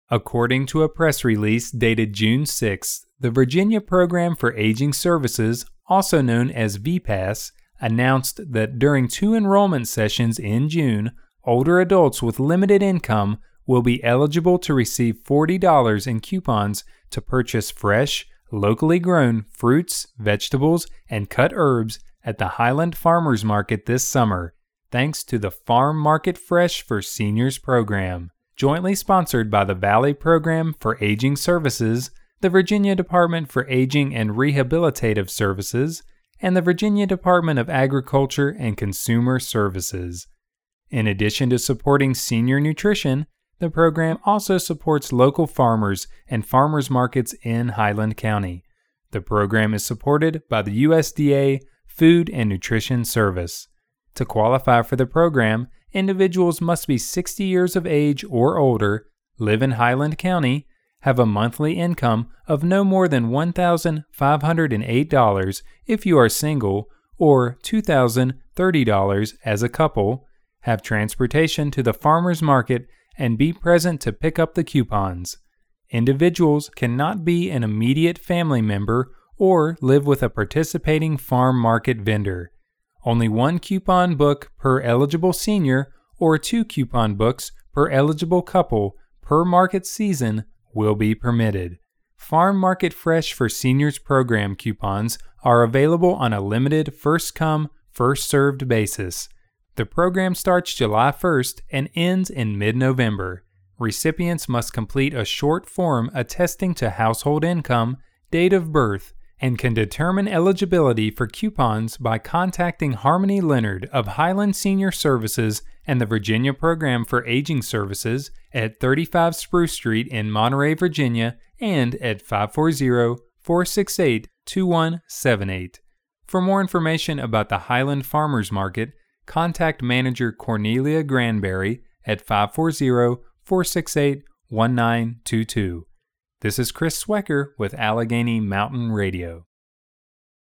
According to a press release dated June 6, the Virginia Program for Aging Services, also known as VPASS, announced that during 2 enrollment sessions in June, older adults with limited income will be eligible to receive $40 in coupons to purchase fresh, locally grown fruits, vegetables, and cut herbs at the Highland Farmers Market this summer, thanks to the Farm Market Fresh for Seniors program. Jointly sponsored by the Valley Program for Aging Services, the Virginia Department for Aging and Rehabilitative Services, and the Virginia Department of Agriculture and Consumer Services. In addition to supporting senior nutrition, the program also supports local farmers and farmers markets in Highland County. The program is supported by the USDA Food and Nutrition Service. To qualify for the program, individuals must be 60 years of age or older, live in Highland County, have a monthly income of no more than $1,508 if you are single, or $2,030 as a couple, have transportation to the farmers market, and be present to pick up the coupons. Individuals cannot be an immediate family member or live with a participating farm market vendor. Only 1 coupon book per eligible senior or 2 coupon books per eligible couple per market season will be permitted. Farm Market Fresh for Seniors program coupons are available on a limited first-come, first-served basis. The program starts July 1st and ends in mid-November. Recipients must complete a short form attesting to household income, date of birth, and can determine eligibility for coupons by contacting Harmony Leonard of Highland Senior Services and the Virginia Program for Aging Services at 35 Spruce Street in Monterey, Virginia, and at 540-468-2178. For more information about the Highland Farmers Market, contact Manager Cornelia Granberry at 540-468-1922. This is Chris Swecker with Allegheny Mountain Radio.